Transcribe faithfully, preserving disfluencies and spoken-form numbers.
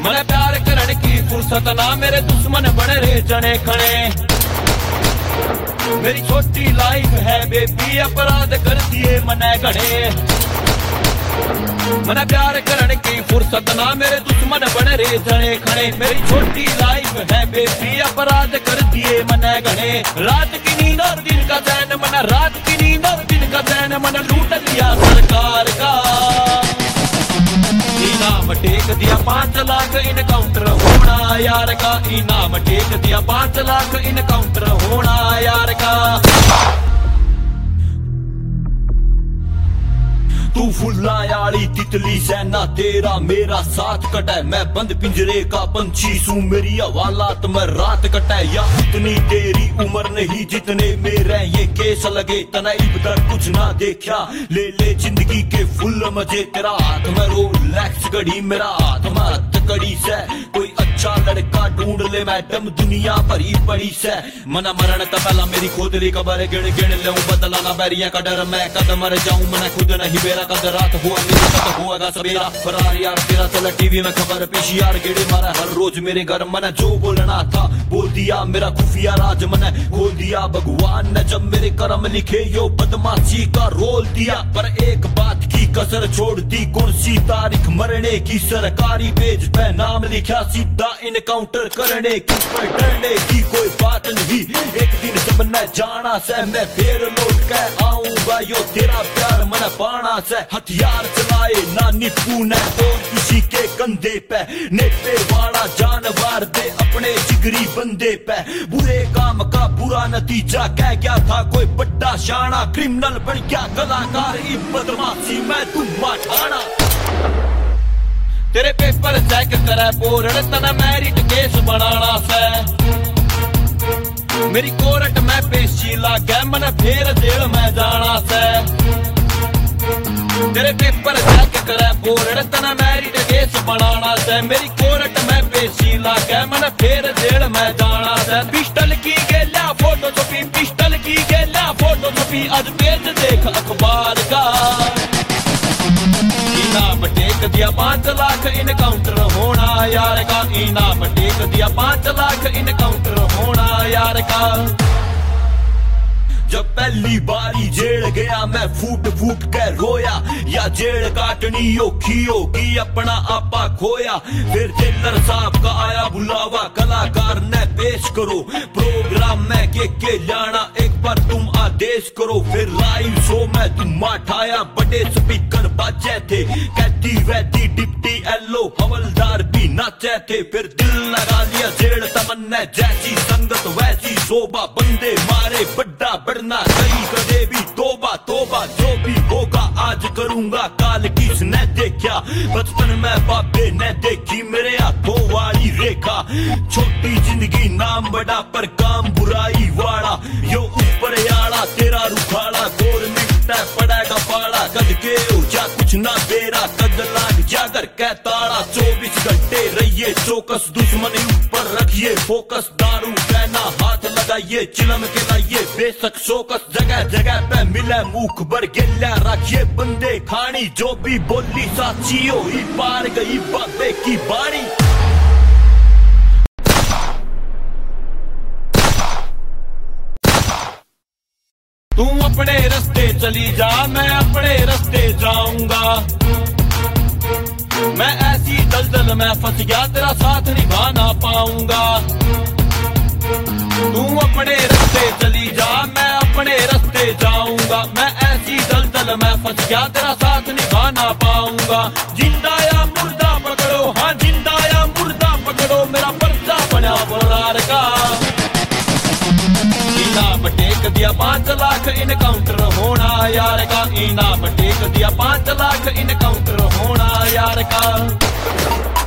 मन प्यार करने की फुर्सत ना मेरे दुश्मन बने रे जने खने। मेरी छोटी लाइफ है बेबी अपराध कर दिए मने घने। मन प्यार करने की फुर्सत ना मेरे दुश्मन बने रे जने खने। मेरी छोटी लाइफ है बेबी अपराध कर दिए मने घने। रात की नींद और दिन का चैन मन, रात की नींद और दिन का चैन मन लूट लिया सरकार का। इनाम टेक दिया पांच लाख इनकाउंटर होना यार का। इनाम टेक दिया पांच लाख इनकाउंटर होना यार का। तू फुल्लायाली तितली सेना तेरा मेरा साथ कटे। मैं बंद पिंजरे का पंछी सू मेरी हवालात में रात कटे। या इतनी तेरी उम्र नहीं जितने मेरे ये केस लगे। तना इब्तर कुछ ना देखा ले ले जिंदगी के फुल मजे। तेरा हाथ में रोलेक्स घड़ी मेरा हाथ में हथकड़ी से। कोई अच्छा लड़का ढूंढ ले मैडम दुनिया भरी पड़ी से। मना मरण तो पहला मेरी खोदरी कबर गिण गिण ले बदला ना बैरिया का डर। मैं कद मर जाऊं मैं खुद नहीं बेरा कद रात हुआ मेरे कद होगा सवेरा। फरार यार तेरा चला टीवी में खबर पेश यार गेड़े मारा हर रोज मेरे घर। मैंने जो बोलना था बोल दिया मेरा खुफिया राज मैंने खोल दिया। भगवान ने जब मेरे कर्म लिखे यो बदमाशी का रोल दिया। पर एक बात की कसर छोड़ दी कौन सी तारीख मरने की। सरकारी पेज पे नाम लिखा सीधा इनकाउंटर करने की। पर डरने की कोई बात नहीं एक दिन जब मैं जाना से मैं फिर लौट के आऊंगा। यो तेरा प्यार मन पाना से। हथियार चलाए ना निप्पू ने तो किसी के कंधे पे। नेपे वाला जानवर दे अपने जिगरी बंदे पे। बुरे काम का बुरा नतीजा कह गया था कोई बड़ा शाना। क्रिमिनल बन गया कलाकार ई बदमाशी मैं तुम माठाना। तेरे पेपर चेक करे बोर्ड तना मैरिट केस बनाना से। मेरी कोर्ट में पेशी लागे मन फिर जेल में जाना से। तेरे पेपर चेक करे बोर्ड तना मैरिट केस बनाना से। मेरी कोर्ट में पेशी लागे मन फिर जेल में जाना से। पिस्टल की गेला फोटो छपी पिस्टल की गेला फोटो छपी आज पेज देख अखबार का। इनाम टेक दिया पांच लाख इनकाउंटर होना यार का। इनाम टेक दिया पांच लाख इनकाउंटर होना यार का। जब पहली बारी जेल गया मैं फूट फूट के रोया। या जेल काटनी औखी होगी अपना आपा खोया। फिर जेलर साहब का आया बुलावा कलाकार ने पेश करो। प्रोग्राम में के के जाना एक बार तुम आदेश करो। फिर लाइव शो में तुम माठाया बड़े स्पीकर बाजे थे। कहती वैती डिप्टी एलो हवलदार भी नाचे थे। फिर दिल लगा लिया जेल तमन्ना जैसी संगत वैसी शोभा। बंदे मारे बड्डा बढ़ना कहीं कदे भी तोबा तोबा। जो भी होगा आज करूंगा काल किसने देखा। बचपन में बाबे ने देखी मेरे हाथों वाली रेखा। छोटी जिंदगी नाम बड़ा पर काम बुराई वाला। यो ऊपर आड़ा तेरा रुखाड़ा गवर्नमेंट पड़ेगा पाड़ा। कद के हो जा कुछ ना बेरा कद लाग जा घर के ताड़ा। चौबीस घंटे रहिए चौकस दुश्मन ऊपर रखिए फोकस। दारू कहना हाथ लगाइए चिलम के लाइए बेशक शोकस। जगह जगह पे मिले मुख भर गिल्ला रखिए बंदे खानी। जो भी बोली साची हो ही पार गई बाबे की बारी। तू अपने रास्ते चली जा मैं अपने रास्ते जाऊंगा। मैं ऐसी दलदल में फंस गया तेरा साथ निभा ना पाऊंगा। तू अपने रास्ते चली जा मैं अपने रास्ते जाऊंगा। मैं ऐसी दलदल में फंस गया तेरा साथ निभा ना पाऊंगा। जिंदा या मुर्दा पकड़ो हाँ जिंदा या मुर्दा पकड़ो। मेरा पर्चा बना बरार का। इनाम टेक दिया पांच लाख इनकाउंटर होना यार का। इनाम टेक दिया पांच लाख इनकाउंटर होना यार का।